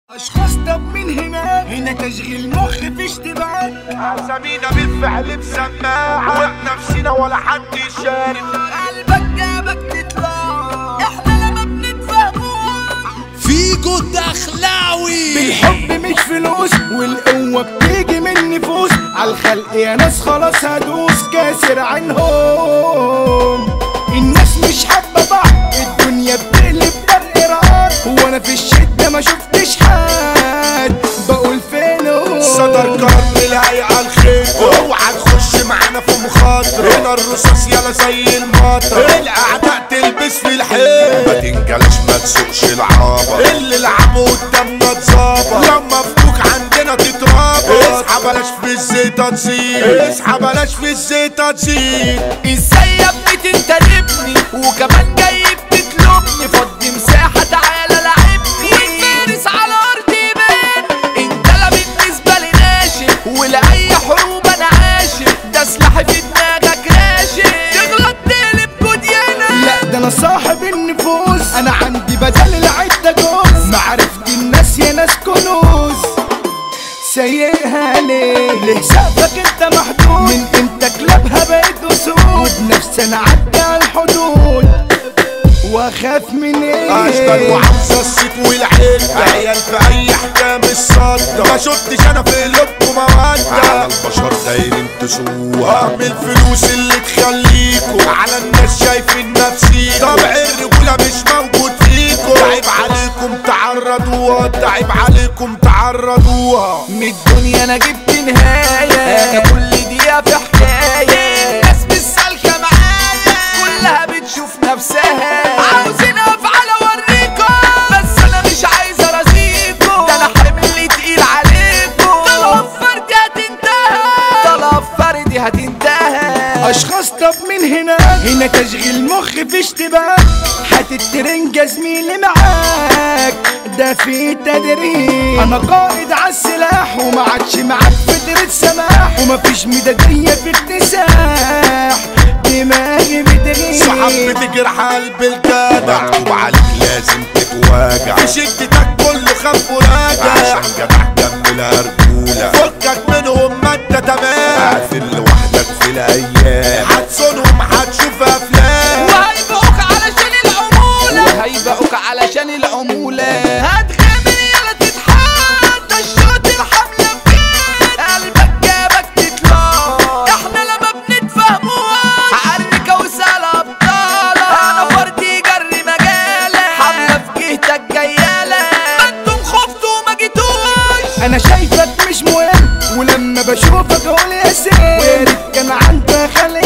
اشخاص طب من هنا تشغيل مخ في اشتباك. اسامينا بالفعل بسماعة وبنفسنا ولا حد يشارك. قلبك جابك تطلع احنا لما بنتفهموش. فيجو الدخلاوي بالحب مش فلوس والقوة بتيجي من نفوس. عالخلق يا ناس خلاص هدوس كاسر عنهم. الناس مش حابة بعض الدنيا بتقلب برقرار. وانا في الشدة ما شفتش حد بقول فينه صدر قرن الهيئة الخير. اوعى تخش معانا في مخاطرة. هنا الرصاص يلا زي المطر. الاعداء تلبس في الحيط. ما تنجلش ما تسوقش العابة. اللي لعبوا قدامنا اتظابط. لما فوق عندنا تترابط. اصحى بلاش في الزيطة تزيد. اصحى بلاش في الزيطة تزيد. ازاي يا ابني تنتدبني وكمان جاي بتطلبني؟ فضي مساحة تعالى لعبني والفارس على ارض يبان. انت لا بالنسبة لي ناشف ولاي حروب انا عاشق. ده سلاحي في دماغك راشق تغلط تقلب جوديانا. لا ده انا صاحب النفوس. انا عندي بدل العدة جوز. معرفة الناس يا ناس كنوز. سايقها ليه سقفك انت محدود. من امتى كلابها بقيت اسود. بنفسي انا عدى على الحدود واخاف من ايه. اشتر وعاوزة الصيت والعدة. عيال في اي حكام الصدة. ما شفتش انا في قلوبكم مودة. على البشر دايرين تسوها. اهم الفلوس اللي تخليكوا على الناس شايفين نفسيكوا. طبع الرجولة مش موجود فيكوا. تعب عليكم تعرضوها. تعب عليكم تعرضوها. من الدنيا انا جبت نهاية. انا كل دقيقة في حكاية. الناس مش سالكة معايا كلها بتشوف نفسها. عاوزين افعل اوريكم بس انا مش عايز ارازيكم. ده انا حملي تقيل عليكم. طلب فردي هتنتهي. طلب فردي هتنتهي. اشخاص طب من هنا تشغيل مخ في اشتباك. هتترنجة زميلي معاك ده في تدريب. انا قائد عالسلاح وما عادش معاك فترة سماح. ومفيش مدادية في اكتساح. دماغي بتغيب. صحاب بتجرح قلب الجدع. مكتوب عليك لازم تتواجع. في شدتك كله خاف وراجع. عشان جدع كملها رجولة. فكك منهم ما انت تمام. قافل لوحدك في الايام. هتصونهم هتشوف افلام. وهيبقوك علشان العمولة. وهيبقوك علشان العمولة. هتغامر يلا تتحدى الشوط الحملة بجد. قلبك جابك تطلع احنا لما بنتفهموها. عركة وسهلة ابطالة. انا فردي جري مجالة. حملة في جهتك جيالة. ما انتم خفتوا وما جيتوش. انا شايفك مش مهم ولما بشوفك اقول يا سيد. وياريت كان عندك خلق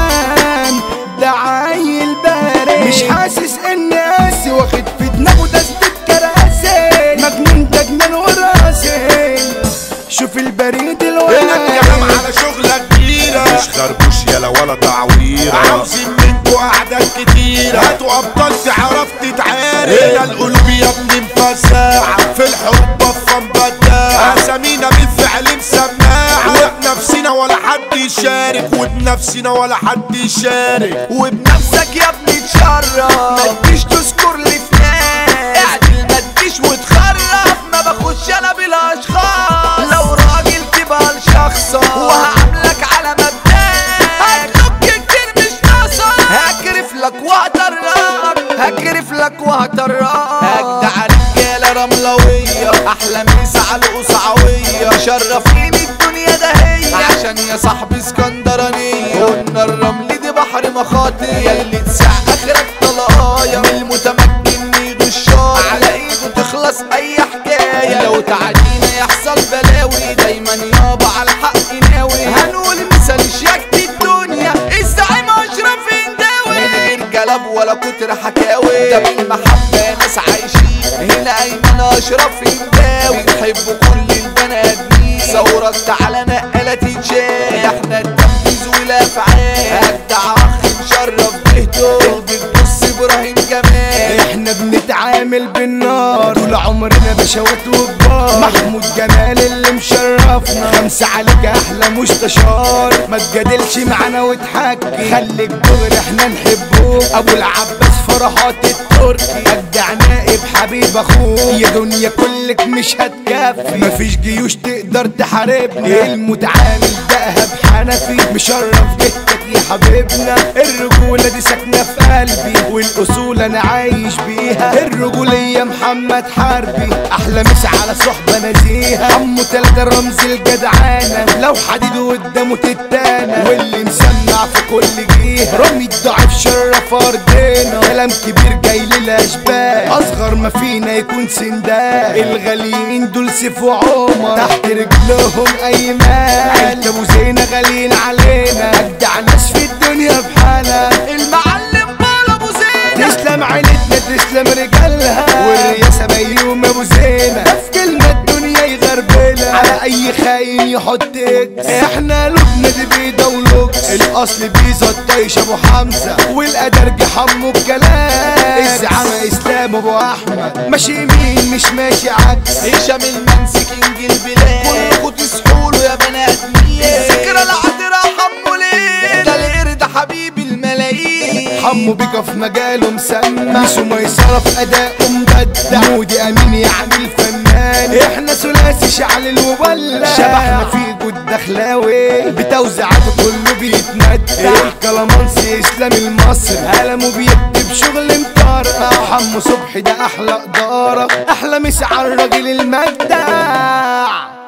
دم. ده عيل بارد مش حاسس اني قاسي. واخد في دماغه دستة كراسي. مجنون ده جنان وراسي. شوف البريد هنا الكلام الواحد على شغلة كبيرة. مش خربوش يلا ولا تعويرة. عاوزين منكوا أعداد كتيرة. هاتوا أبطال تعرف تتعارك. هنا القلوب يا ابني مفزاعة. في الحروب بفهم بداعة. أسامينا بالفعل مسماعة. وبنفسنا ولا حد يشارك. وبنفسنا ولا حد يشارك. وبنفسك يا ابني تشرف. ما تجيش تذكر لي في ناس. اعدل ما تجيش وتخرف. ما باخدش انا بالاشخاص. لو راجل تبقى لشخصك. وهعاملك على مبدأك. هتلوك كتير مش ناقصك. هكرف لك وهطرقك. هكرف لك وهطرقك. اجدع رجالة رملوية. احلى مسا على القصعوية. شرفين الدنيا ده هي. عشان يا صاحبي اسكندرانية. قلنا الرمل دي بحر مخاطر. ياللي تسع اخرك طلقايا. من المتمكن يغشاي. على ايده تخلص اي حكاية. لو تعدينا يحصل بلاوي. دايما يابا على الحق ناوي. هنقول مثال شياكة الدنيا. الزعيم اشرف هنداوي. من غير جلب ولا كتر حكاوي. ده بالمحبة يا ناس عايشين. هنا ايمن اشرف هنداوي. بنحب كل البني ادمين. ثورك تعالى نقلة تتشاف. احنا التنفيذ والافعال. اجدع اخ مشرف بهته. بتبص ابراهيم جمال. احنا بنتعامل بالنار. طول عمرنا بشوات وكبار، محمود جمال اللي مشرفنا، 5 عليك احلى مستشار. ما تجادلش معانا وتحكي، خليك دغري احنا نحبوك. ابو العباس فرحات التركي، ابدع نائب حبيب اخوك. يا دنيا كلك مش هتكفي، مفيش جيوش تقدر تحاربنا. المتعامل دهب حنفي، مشرف جدك يا حبيبنا. الرجولة دي ساكنة في قلبي، والاصول انا عايش بيها. الرجولية محمد حربي، احلى مسا على صحبة نزيهة. عمو 3 رمز الجدعانة، لو حديد قدامه تتانة. واللي مسمع في كل جهة، رمي الضعيف شرف ارضنا. كلام كبير جاي للاشباه، اصغر ما فينا يكون سندان. الغاليين دول سيف وعمر، تحت رجلهم اي مال. عيلة ابو زينة غاليين علينا، اجدع ناس في الدنيا بحالها. المعلم بال ابو زينة، تسلم عيلتنا تسلم رجالها، والرياسة بيوم ابو زينة. في كلمة الدنيا يغربلها، على اي خاين يحط اكس. احنا لبنا دي بيضة ولوكس، الاصل بيزا الطيش ابو حمزة، والادرج حمو بكلام. الزعامة اسلام ابو احمد، ماشي يمين مش ماشي عكس. هشام المنسي كينج البلاد، كلكوا تصحولوا يا بنات مين. الذكرى العطرة حمو ليه، ده القرد حبيب الملايين. حمو بيكا في مجاله مسمى، مش ميسرة في اداؤه مبدع. مودي امين يعني الفنان، احنا ثلاثي شعل المبلغ. شبحنا في جود دخلاوي، بتوزيعاته كله بيتمتع. الكلامانسي اسلام المصري، قلمه بيكتب شغل مطرقع. حمو صبحي ده احلى اداره، احلى مسا على الراجل المجدع.